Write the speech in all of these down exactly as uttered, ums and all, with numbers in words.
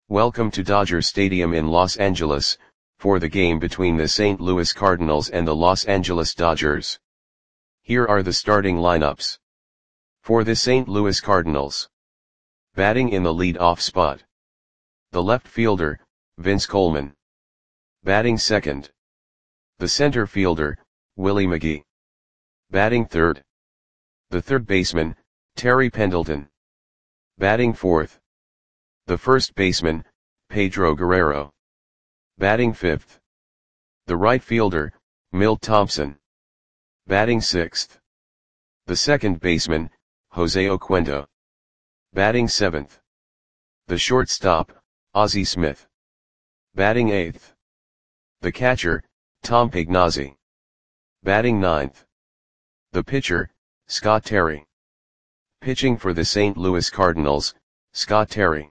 Welcome to Dodger Stadium in Los Angeles, for the game between the Saint Louis Cardinals and the Los Angeles Dodgers. Here are the starting lineups. For the Saint Louis Cardinals. Batting in the lead-off spot. The left fielder, Vince Coleman. Batting second. The center fielder, Willie McGee. Batting third. The third baseman, Terry Pendleton. Batting fourth. The first baseman, Pedro Guerrero. Batting fifth. The right fielder, Milt Thompson. Batting sixth. The second baseman, Jose Oquendo. Batting seventh. The shortstop, Ozzie Smith. Batting eighth. The catcher, Tom Pignazzi. Batting ninth. The pitcher, Scott Terry. Pitching for the Saint Louis Cardinals, Scott Terry.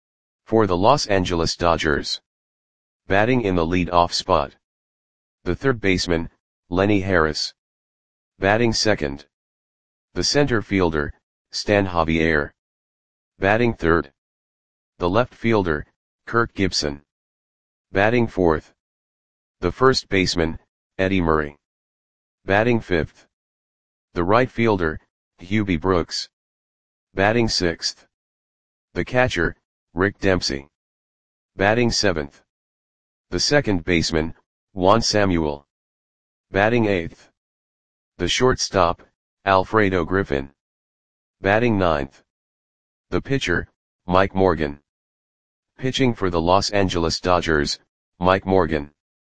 For the Los Angeles Dodgers. Batting in the lead-off spot. The third baseman, Lenny Harris. Batting second. The center fielder, Stan Javier. Batting third. The left fielder, Kirk Gibson. Batting fourth. The first baseman, Eddie Murray. Batting fifth. The right fielder, Hubie Brooks. Batting sixth. The catcher, Rick Dempsey. Batting seventh. The second baseman, Juan Samuel. Batting eighth. The shortstop, Alfredo Griffin. Batting ninth. The pitcher, Mike Morgan. Pitching for the Los Angeles Dodgers, Mike Morgan.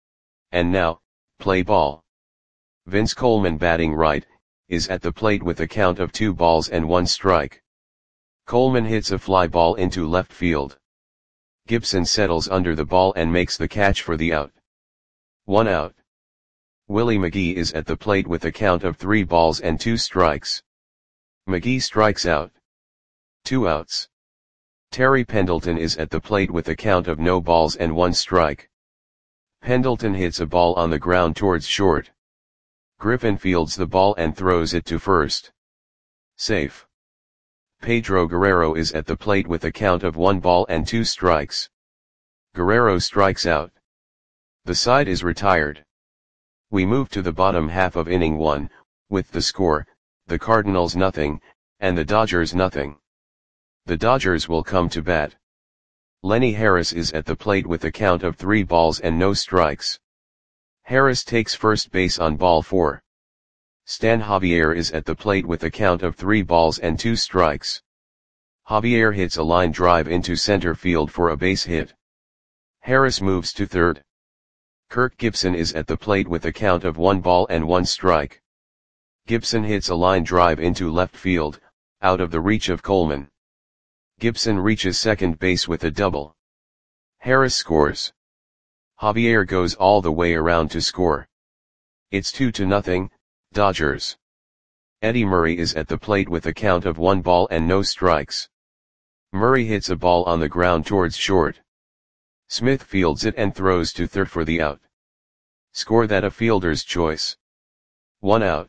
And now, play ball. Vince Coleman, batting right, is at the plate with a count of two balls and one strike. Coleman hits a fly ball into left field. Gibson settles under the ball and makes the catch for the out. One out. Willie McGee is at the plate with a count of three balls and two strikes. McGee strikes out. Two outs. Terry Pendleton is at the plate with a count of no balls and one strike. Pendleton hits a ball on the ground towards short. Griffin fields the ball and throws it to first. Safe. Pedro Guerrero is at the plate with a count of one ball and two strikes. Guerrero strikes out. The side is retired. We move to the bottom half of inning one, with the score, the Cardinals nothing, and the Dodgers nothing. The Dodgers will come to bat. Lenny Harris is at the plate with a count of three balls and no strikes. Harris takes first base on ball four. Stan Javier is at the plate with a count of three balls and two strikes. Javier hits a line drive into center field for a base hit. Harris moves to third. Kirk Gibson is at the plate with a count of one ball and one strike. Gibson hits a line drive into left field, out of the reach of Coleman. Gibson reaches second base with a double. Harris scores. Javier goes all the way around to score. It's two to nothing, Dodgers. Eddie Murray is at the plate with a count of one ball and no strikes. Murray hits a ball on the ground towards short. Smith fields it and throws to third for the out. Score that a fielder's choice. One out.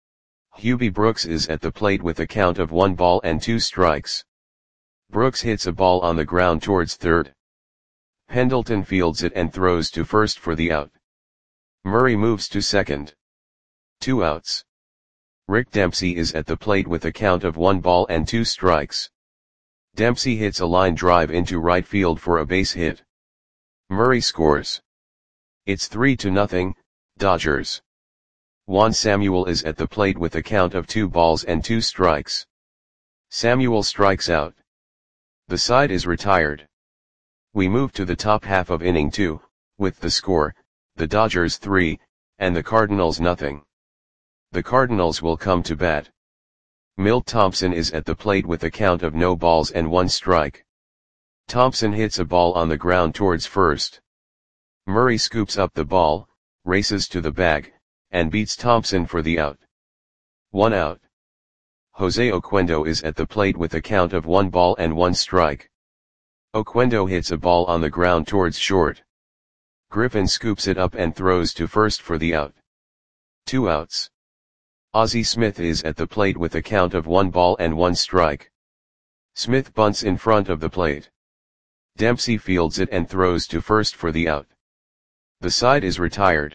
Hubie Brooks is at the plate with a count of one ball and two strikes. Brooks hits a ball on the ground towards third. Pendleton fields it and throws to first for the out. Murray moves to second. Two outs. Rick Dempsey is at the plate with a count of one ball and two strikes. Dempsey hits a line drive into right field for a base hit. Murray scores. It's three to nothing, Dodgers. Juan Samuel is at the plate with a count of two balls and two strikes. Samuel strikes out. The side is retired. We move to the top half of inning two, with the score, the Dodgers three, and the Cardinals nothing. The Cardinals will come to bat. Milt Thompson is at the plate with a count of no balls and one strike. Thompson hits a ball on the ground towards first. Murray scoops up the ball, races to the bag, and beats Thompson for the out. One out. Jose Oquendo is at the plate with a count of one ball and one strike. Oquendo hits a ball on the ground towards short. Griffin scoops it up and throws to first for the out. Two outs. Ozzie Smith is at the plate with a count of one ball and one strike. Smith bunts in front of the plate. Dempsey fields it and throws to first for the out. The side is retired.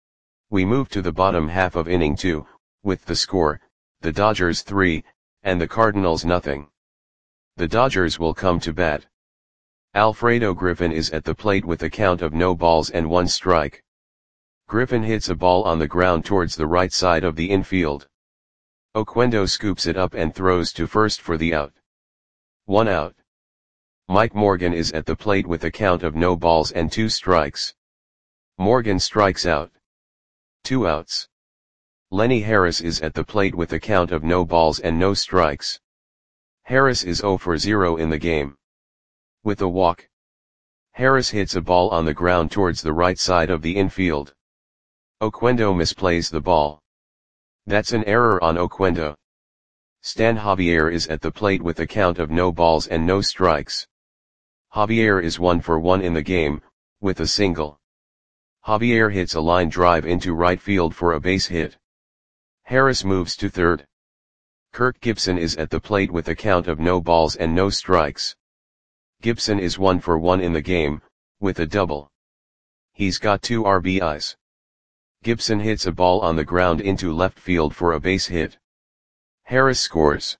We move to the bottom half of inning two, with the score, the Dodgers three, and the Cardinals nothing. The Dodgers will come to bat. Alfredo Griffin is at the plate with a count of no balls and one strike. Griffin hits a ball on the ground towards the right side of the infield. Oquendo scoops it up and throws to first for the out. One out. Mike Morgan is at the plate with a count of no balls and two strikes. Morgan strikes out. Two outs. Lenny Harris is at the plate with a count of no balls and no strikes. Harris is zero for zero in the game. With a walk, Harris hits a ball on the ground towards the right side of the infield. Oquendo misplays the ball. That's an error on Oquendo. Stan Javier is at the plate with a count of no balls and no strikes. Javier is one for one in the game, with a single. Javier hits a line drive into right field for a base hit. Harris moves to third. Kirk Gibson is at the plate with a count of no balls and no strikes. Gibson is one for one in the game, with a double. He's got two R B Is. Gibson hits a ball on the ground into left field for a base hit. Harris scores.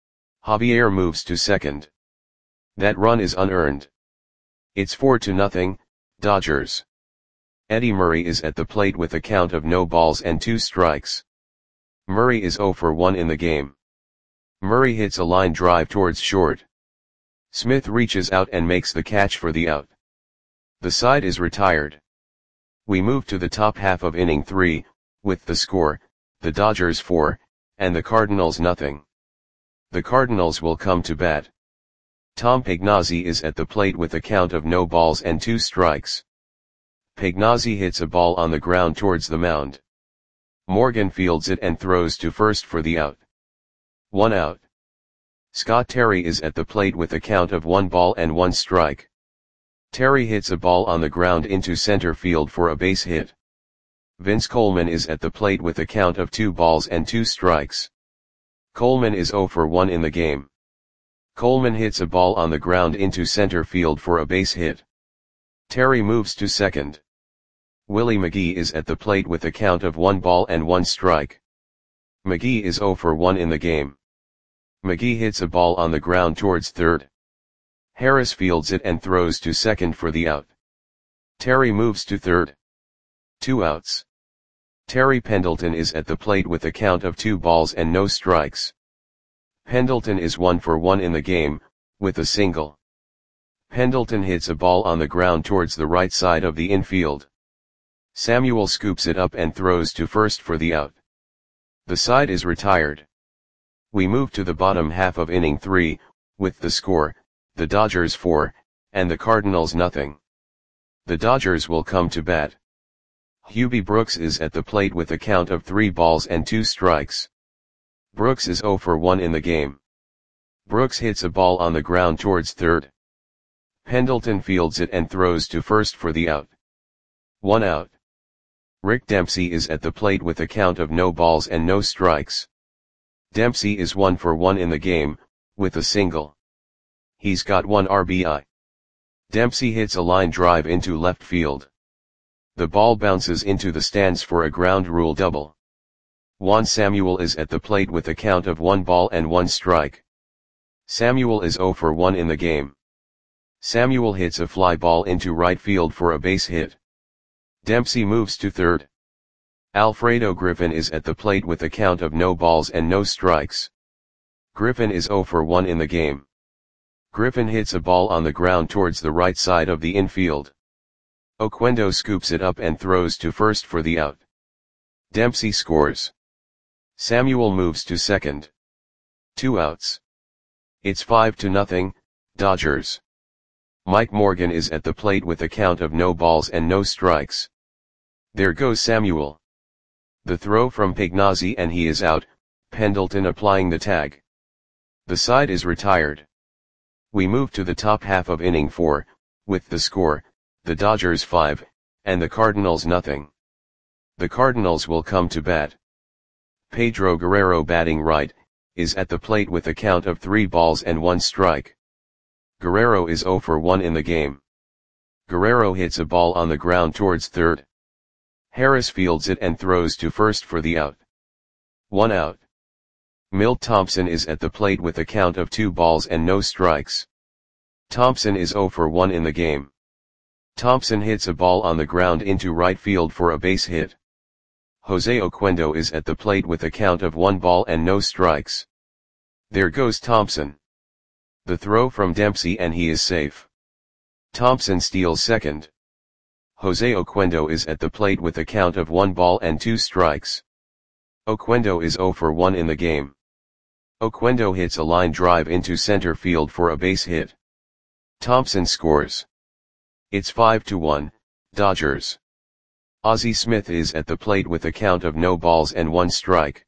Javier moves to second. That run is unearned. It's four to nothing, Dodgers. Eddie Murray is at the plate with a count of no balls and two strikes. Murray is zero for one in the game. Murray hits a line drive towards short. Smith reaches out and makes the catch for the out. The side is retired. We move to the top half of inning three, with the score, the Dodgers four, and the Cardinals nothing. The Cardinals will come to bat. Tom Pagnozzi is at the plate with a count of no balls and two strikes. Pagnozzi hits a ball on the ground towards the mound. Morgan fields it and throws to first for the out. One out. Scott Terry is at the plate with a count of one ball and one strike. Terry hits a ball on the ground into center field for a base hit. Vince Coleman is at the plate with a count of two balls and two strikes. Coleman is zero for one in the game. Coleman hits a ball on the ground into center field for a base hit. Terry moves to second. Willie McGee is at the plate with a count of one ball and one strike. McGee is zero for one in the game. McGee hits a ball on the ground towards third. Harris fields it and throws to second for the out. Terry moves to third. Two outs. Terry Pendleton is at the plate with a count of two balls and no strikes. Pendleton is one for one in the game, with a single. Pendleton hits a ball on the ground towards the right side of the infield. Samuel scoops it up and throws to first for the out. The side is retired. We move to the bottom half of inning three, with the score, the Dodgers four, and the Cardinals nothing. The Dodgers will come to bat. Hubie Brooks is at the plate with a count of three balls and two strikes. Brooks is zero for one in the game. Brooks hits a ball on the ground towards third. Pendleton fields it and throws to first for the out. One out. Rick Dempsey is at the plate with a count of no balls and no strikes. Dempsey is one for one in the game, with a single. He's got one R B I. Dempsey hits a line drive into left field. The ball bounces into the stands for a ground rule double. Juan Samuel is at the plate with a count of one ball and one strike. Samuel is zero for one in the game. Samuel hits a fly ball into right field for a base hit. Dempsey moves to third. Alfredo Griffin is at the plate with a count of no balls and no strikes. Griffin is zero for one in the game. Griffin hits a ball on the ground towards the right side of the infield. Oquendo scoops it up and throws to first for the out. Dempsey scores. Samuel moves to second. Two outs. It's five to nothing, Dodgers. Mike Morgan is at the plate with a count of no balls and no strikes. There goes Samuel. The throw from Pagnozzi and he is out, Pendleton applying the tag. The side is retired. We move to the top half of inning four, with the score, the Dodgers five, and the Cardinals nothing. The Cardinals will come to bat. Pedro Guerrero batting right, is at the plate with a count of three balls and one strike. Guerrero is zero for one in the game. Guerrero hits a ball on the ground towards third. Harris fields it and throws to first for the out. One out. Milt Thompson is at the plate with a count of two balls and no strikes. Thompson is zero for one in the game. Thompson hits a ball on the ground into right field for a base hit. Jose Oquendo is at the plate with a count of one ball and no strikes. There goes Thompson. The throw from Dempsey and he is safe. Thompson steals second. Jose Oquendo is at the plate with a count of one ball and two strikes. Oquendo is zero for one in the game. Oquendo hits a line drive into center field for a base hit. Thompson scores. It's five to one, Dodgers. Ozzie Smith is at the plate with a count of no balls and one strike.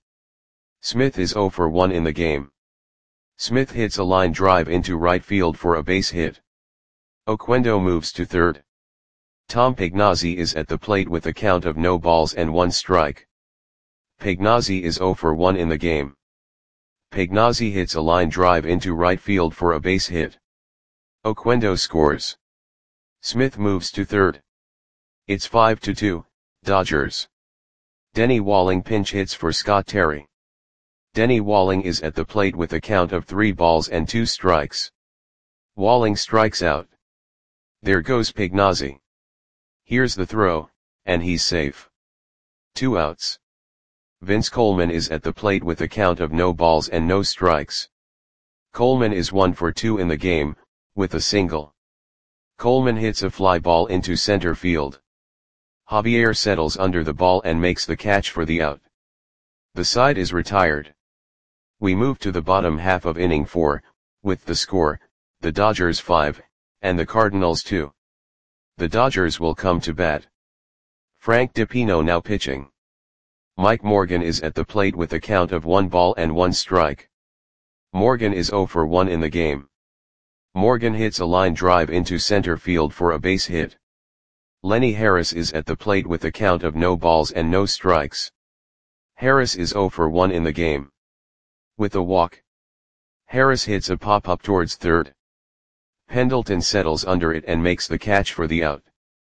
Smith is zero for one in the game. Smith hits a line drive into right field for a base hit. Oquendo moves to third. Tom Pagnozzi is at the plate with a count of no balls and one strike. Pagnozzi is zero for one in the game. Pagnozzi hits a line drive into right field for a base hit. Oquendo scores. Smith moves to third. It's five to two, Dodgers. Denny Walling pinch hits for Scott Terry. Denny Walling is at the plate with a count of three balls and two strikes. Walling strikes out. There goes Pagnozzi. Here's the throw, and he's safe. Two outs. Vince Coleman is at the plate with a count of no balls and no strikes. Coleman is one for two in the game, with a single. Coleman hits a fly ball into center field. Javier settles under the ball and makes the catch for the out. The side is retired. We move to the bottom half of inning four, with the score, the Dodgers five, and the Cardinals two. The Dodgers will come to bat. Frank DiPino now pitching. Mike Morgan is at the plate with a count of one ball and one strike. Morgan is zero for one in the game. Morgan hits a line drive into center field for a base hit. Lenny Harris is at the plate with a count of no balls and no strikes. Harris is zero for one in the game. With a walk. Harris hits a pop-up towards third. Pendleton settles under it and makes the catch for the out.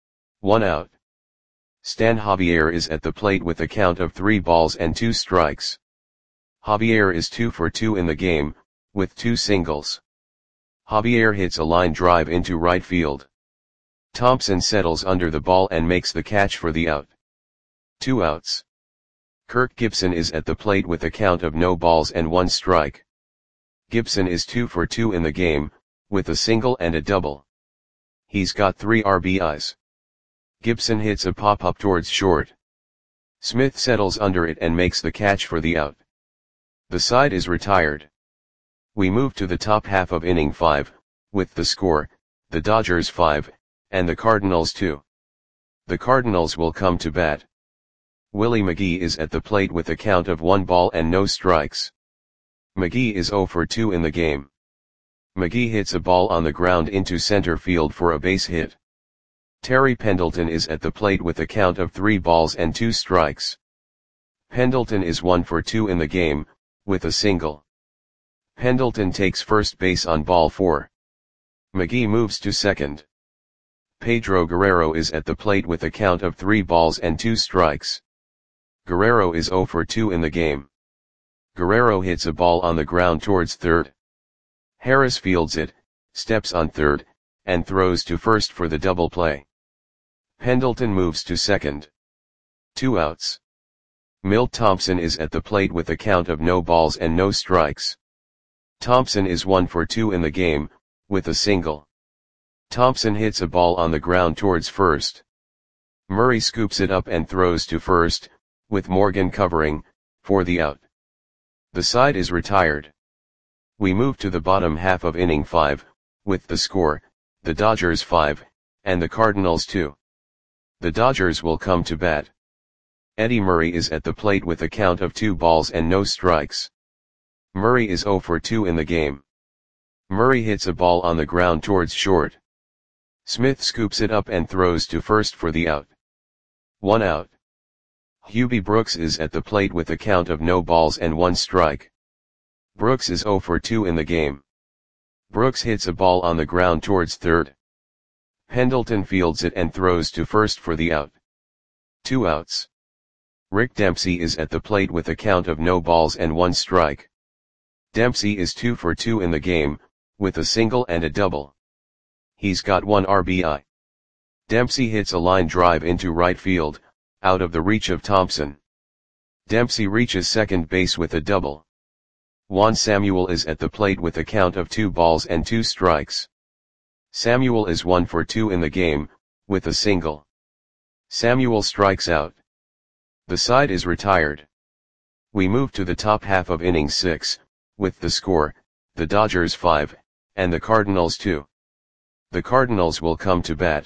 One out. Stan Javier is at the plate with a count of three balls and two strikes. Javier is two for two in the game, with two singles. Javier hits a line drive into right field. Thompson settles under the ball and makes the catch for the out. Two outs. Kirk Gibson is at the plate with a count of no balls and one strike. Gibson is two for two in the game, with a single and a double. He's got three R B Is. Gibson hits a pop-up towards short. Smith settles under it and makes the catch for the out. The side is retired. We move to the top half of inning five, with the score, the Dodgers five, and the Cardinals two. The Cardinals will come to bat. Willie McGee is at the plate with a count of one ball and no strikes. McGee is zero for two in the game. McGee hits a ball on the ground into center field for a base hit. Terry Pendleton is at the plate with a count of three balls and two strikes. Pendleton is one for two in the game, with a single. Pendleton takes first base on ball four. McGee moves to second. Pedro Guerrero is at the plate with a count of three balls and two strikes. Guerrero is zero for two in the game. Guerrero hits a ball on the ground towards third. Harris fields it, steps on third, and throws to first for the double play. Pendleton moves to second. Two outs. Milt Thompson is at the plate with a count of no balls and no strikes. Thompson is one for two in the game, with a single. Thompson hits a ball on the ground towards first. Murray scoops it up and throws to first, with Morgan covering, for the out. The side is retired. We move to the bottom half of inning five, with the score, the Dodgers five, and the Cardinals two. The Dodgers will come to bat. Eddie Murray is at the plate with a count of two balls and no strikes. Murray is zero for two in the game. Murray hits a ball on the ground towards short. Smith scoops it up and throws to first for the out. One out. Hubie Brooks is at the plate with a count of no balls and one strike. Brooks is zero for two in the game. Brooks hits a ball on the ground towards third. Pendleton fields it and throws to first for the out. Two outs. Rick Dempsey is at the plate with a count of no balls and one strike. Dempsey is two for two in the game, with a single and a double. He's got one R B I. Dempsey hits a line drive into right field, out of the reach of Thompson. Dempsey reaches second base with a double. Juan Samuel is at the plate with a count of two balls and two strikes. Samuel is one for two in the game, with a single. Samuel strikes out. The side is retired. We move to the top half of inning six, with the score, the Dodgers five, and the Cardinals two. The Cardinals will come to bat.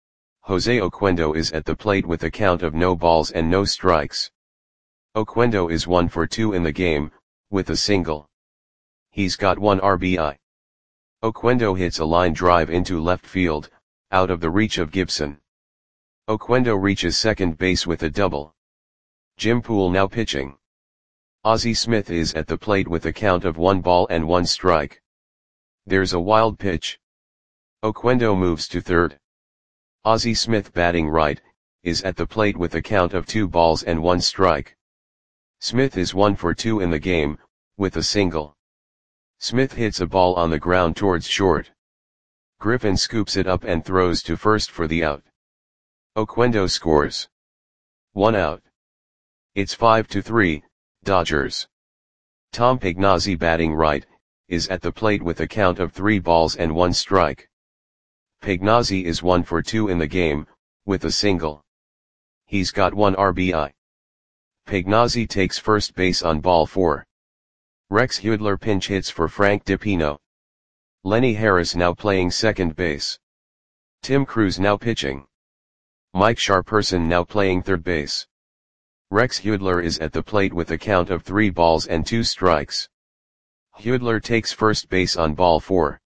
Jose Oquendo is at the plate with a count of no balls and no strikes. Oquendo is one for two in the game, with a single. He's got one R B I. Oquendo hits a line drive into left field, out of the reach of Gibson. Oquendo reaches second base with a double. Jim Poole now pitching. Ozzie Smith is at the plate with a count of one ball and one strike. There's a wild pitch. Oquendo moves to third. Ozzie Smith, batting right, is at the plate with a count of two balls and one strike. Smith is one for two in the game, with a single. Smith hits a ball on the ground towards short. Griffin scoops it up and throws to first for the out. Oquendo scores. One out. It's five to three, Dodgers. Tom Pagnozzi, batting right, is at the plate with a count of three balls and one strike. Pagnozzi is one for two in the game, with a single. He's got one R B I. Pagnozzi takes first base on ball four. Rex Hudler pinch hits for Frank DiPino. Lenny Harris now playing second base. Tim Cruz now pitching. Mike Sharperson now playing third base. Rex Hudler is at the plate with a count of three balls and two strikes. Hudler takes first base on ball four.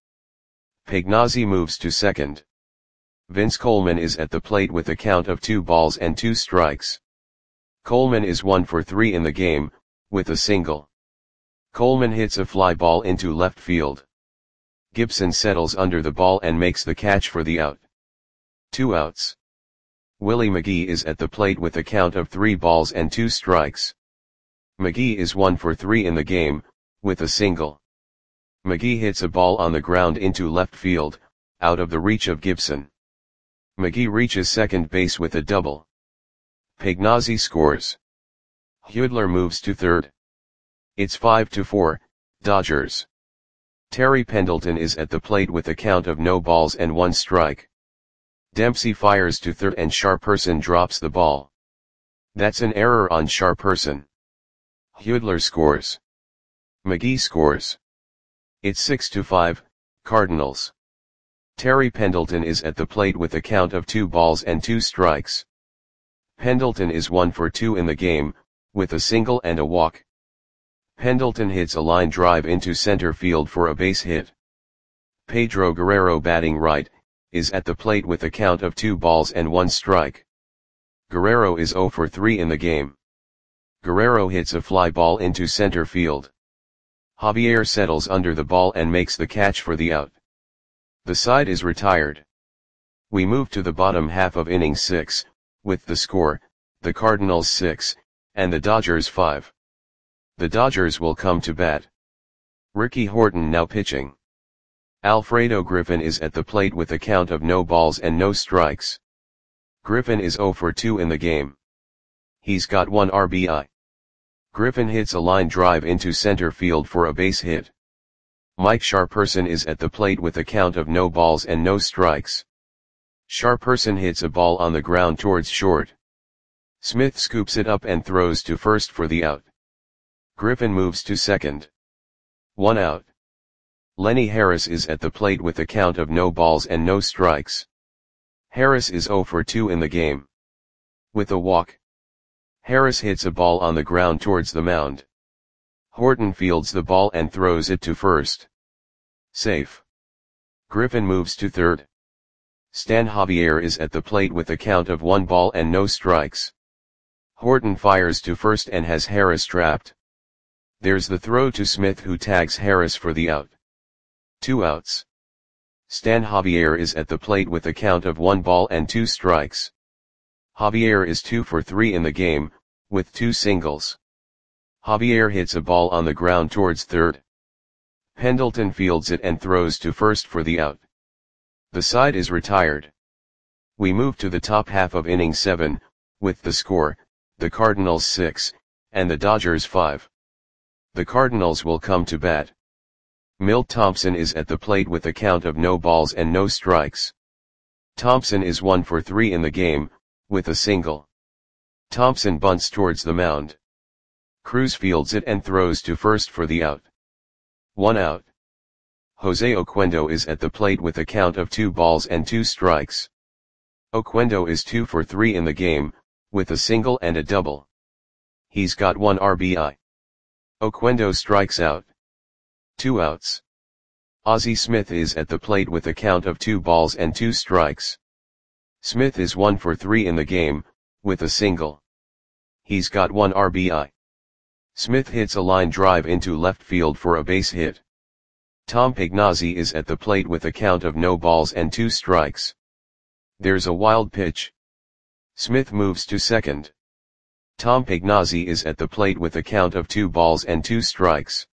Pagnozzi moves to second. Vince Coleman is at the plate with a count of two balls and two strikes. Coleman is one for three in the game, with a single. Coleman hits a fly ball into left field. Gibson settles under the ball and makes the catch for the out. Two outs. Willie McGee is at the plate with a count of three balls and two strikes. McGee is one for three in the game, with a single. McGee hits a ball on the ground into left field, out of the reach of Gibson. McGee reaches second base with a double. Pagnozzi scores. Hudler moves to third. It's five to four, Dodgers. Terry Pendleton is at the plate with a count of no balls and one strike. Dempsey fires to third and Sharperson drops the ball. That's an error on Sharperson. Hudler scores. McGee scores. It's six to five, Cardinals. Terry Pendleton is at the plate with a count of two balls and two strikes. Pendleton is one for two in the game, with a single and a walk. Pendleton hits a line drive into center field for a base hit. Pedro Guerrero, batting right, is at the plate with a count of two balls and one strike. Guerrero is zero for three in the game. Guerrero hits a fly ball into center field. Javier settles under the ball and makes the catch for the out. The side is retired. We move to the bottom half of inning six, with the score, the Cardinals six, and the Dodgers five. The Dodgers will come to bat. Ricky Horton now pitching. Alfredo Griffin is at the plate with a count of no balls and no strikes. Griffin is zero for two in the game. He's got one R B I. Griffin hits a line drive into center field for a base hit. Mike Sharperson is at the plate with a count of no balls and no strikes. Sharperson hits a ball on the ground towards short. Smith scoops it up and throws to first for the out. Griffin moves to second. One out. Lenny Harris is at the plate with a count of no balls and no strikes. Harris is zero for two in the game. With a walk. Harris hits a ball on the ground towards the mound. Horton fields the ball and throws it to first. Safe. Griffin moves to third. Stan Javier is at the plate with a count of one ball and no strikes. Horton fires to first and has Harris trapped. There's the throw to Smith, who tags Harris for the out. Two outs. Stan Javier is at the plate with a count of one ball and two strikes. Javier is two for three in the game, with two singles. Javier hits a ball on the ground towards third. Pendleton fields it and throws to first for the out. The side is retired. We move to the top half of inning seven, with the score, the Cardinals six, and the Dodgers five. The Cardinals will come to bat. Milt Thompson is at the plate with a count of no balls and no strikes. Thompson is one for three in the game, with a single. Thompson bunts towards the mound. Cruz fields it and throws to first for the out. One out. Jose Oquendo is at the plate with a count of two balls and two strikes. Oquendo is two for three in the game, with a single and a double. He's got one R B I. Oquendo strikes out. Two outs. Ozzie Smith is at the plate with a count of two balls and two strikes. Smith is one for three in the game, with a single. He's got one R B I. Smith hits a line drive into left field for a base hit. Tom Pagnozzi is at the plate with a count of no balls and two strikes. There's a wild pitch. Smith moves to second. Tom Pagnozzi is at the plate with a count of two balls and two strikes.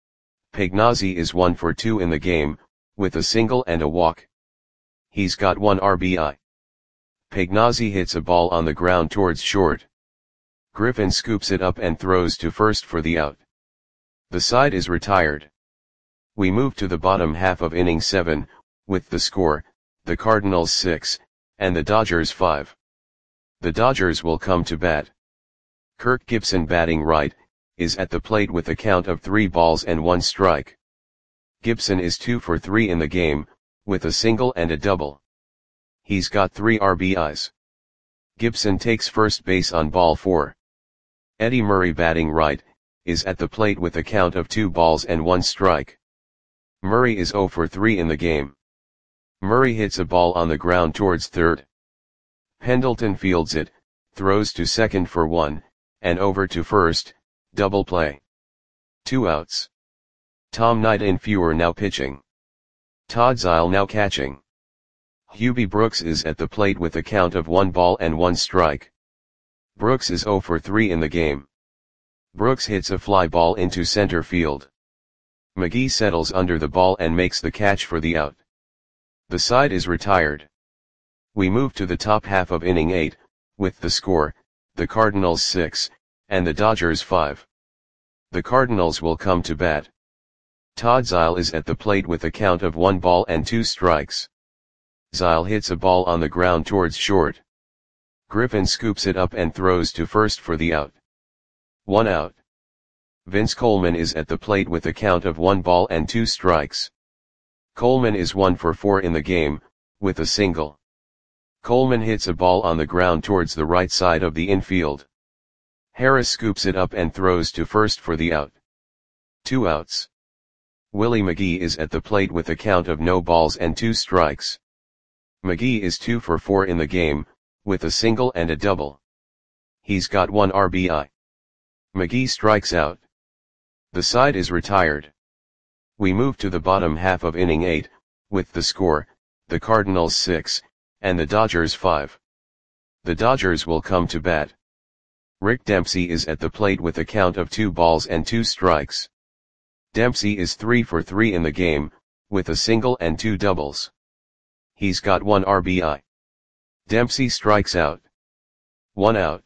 Pagnozzi is one for two in the game, with a single and a walk. He's got one R B I. Pagnozzi hits a ball on the ground towards short. Griffin scoops it up and throws to first for the out. The side is retired. We move to the bottom half of inning seven, with the score, the Cardinals six, and the Dodgers five. The Dodgers will come to bat. Kirk Gibson, batting right, is at the plate with a count of three balls and one strike. Gibson is two for three in the game, with a single and a double. He's got three R B Is. Gibson takes first base on ball four. Eddie Murray, batting right, is at the plate with a count of two balls and one strike. Murray is zero for three in the game. Murray hits a ball on the ground towards third. Pendleton fields it, throws to second for one, and over to first, double play. Two outs. Tom Nightinfuer now pitching. Todd Zeile now catching. Hubie Brooks is at the plate with a count of one ball and one strike. Brooks is zero for three in the game. Brooks hits a fly ball into center field. McGee settles under the ball and makes the catch for the out. The side is retired. We move to the top half of inning eight, with the score, the Cardinals six, and the Dodgers five. The Cardinals will come to bat. Todd Zeile is at the plate with a count of one ball and two strikes. Zeile hits a ball on the ground towards short. Griffin scoops it up and throws to first for the out. One out. Vince Coleman is at the plate with a count of one ball and two strikes. Coleman is one for four in the game, with a single. Coleman hits a ball on the ground towards the right side of the infield. Harris scoops it up and throws to first for the out. Two outs. Willie McGee is at the plate with a count of no balls and two strikes. McGee is two for four in the game, with a single and a double. He's got one R B I. McGee strikes out. The side is retired. We move to the bottom half of inning eight, with the score, the Cardinals six, and the Dodgers five. The Dodgers will come to bat. Rick Dempsey is at the plate with a count of two balls and two strikes. Dempsey is three for three in the game, with a single and two doubles. He's got one R B I. Dempsey strikes out. One out.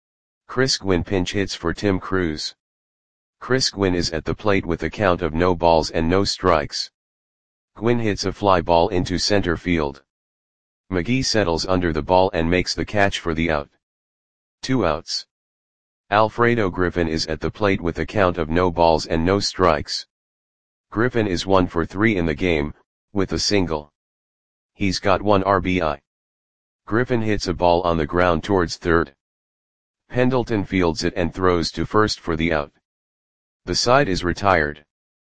Chris Gwynn pinch hits for Tim Cruz. Chris Gwynn is at the plate with a count of no balls and no strikes. Gwynn hits a fly ball into center field. McGee settles under the ball and makes the catch for the out. Two outs. Alfredo Griffin is at the plate with a count of no balls and no strikes. Griffin is one for three in the game, with a single. He's got one R B I. Griffin hits a ball on the ground towards third. Pendleton fields it and throws to first for the out. The side is retired.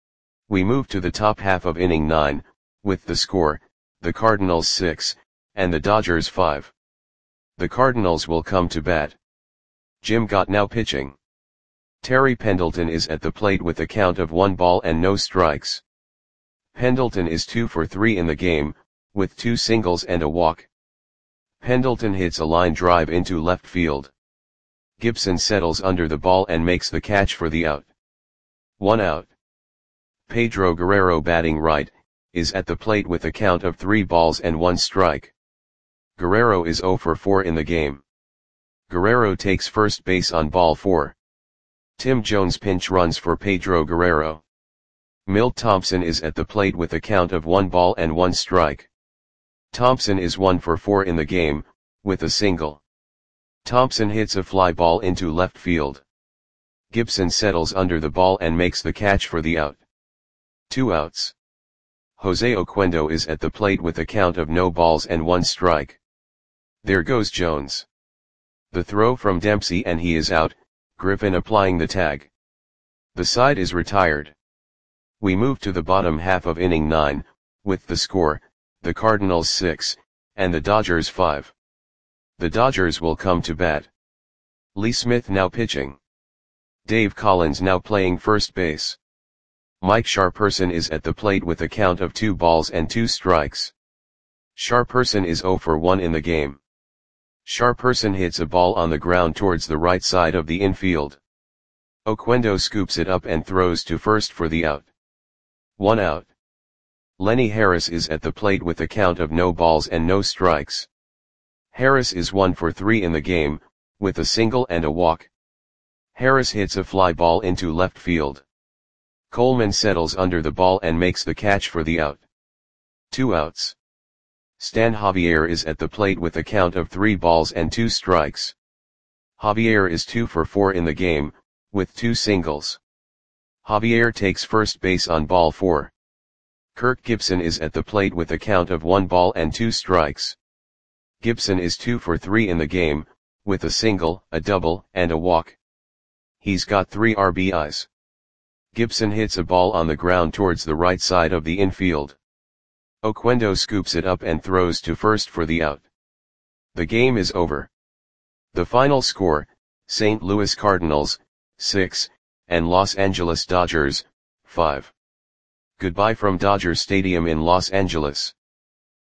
We move to the top half of inning nine, with the score, the Cardinals six, and the Dodgers five. The Cardinals will come to bat. Jim Gott now pitching. Terry Pendleton is at the plate with a count of one ball and no strikes. Pendleton is two for three in the game, with two singles and a walk. Pendleton hits a line drive into left field. Gibson settles under the ball and makes the catch for the out. One out. Pedro Guerrero, batting right, is at the plate with a count of three balls and one strike. Guerrero is zero for four in the game. Guerrero takes first base on ball four. Tim Jones pinch runs for Pedro Guerrero. Milt Thompson is at the plate with a count of one ball and one strike. Thompson is one for four in the game, with a single. Thompson hits a fly ball into left field. Gibson settles under the ball and makes the catch for the out. Two outs. Jose Oquendo is at the plate with a count of no balls and one strike. There goes Jones. The throw from Dempsey and he is out, Griffin applying the tag. The side is retired. We move to the bottom half of inning nine, with the score, the Cardinals six, and the Dodgers five. The Dodgers will come to bat. Lee Smith now pitching. Dave Collins now playing first base. Mike Sharperson is at the plate with a count of two balls and two strikes. Sharperson is zero for one in the game. Sharperson hits a ball on the ground towards the right side of the infield. Oquendo scoops it up and throws to first for the out. One out. Lenny Harris is at the plate with a count of no balls and no strikes. Harris is one for three in the game, with a single and a walk. Harris hits a fly ball into left field. Coleman settles under the ball and makes the catch for the out. Two outs. Stan Javier is at the plate with a count of three balls and two strikes. Javier is two for four in the game, with two singles. Javier takes first base on ball four. Kirk Gibson is at the plate with a count of one ball and two strikes. Gibson is two for three in the game, with a single, a double, and a walk. He's got three R B Is. Gibson hits a ball on the ground towards the right side of the infield. Oquendo scoops it up and throws to first for the out. The game is over. The final score, Saint Louis Cardinals, six, and Los Angeles Dodgers, five. Goodbye from Dodger Stadium in Los Angeles.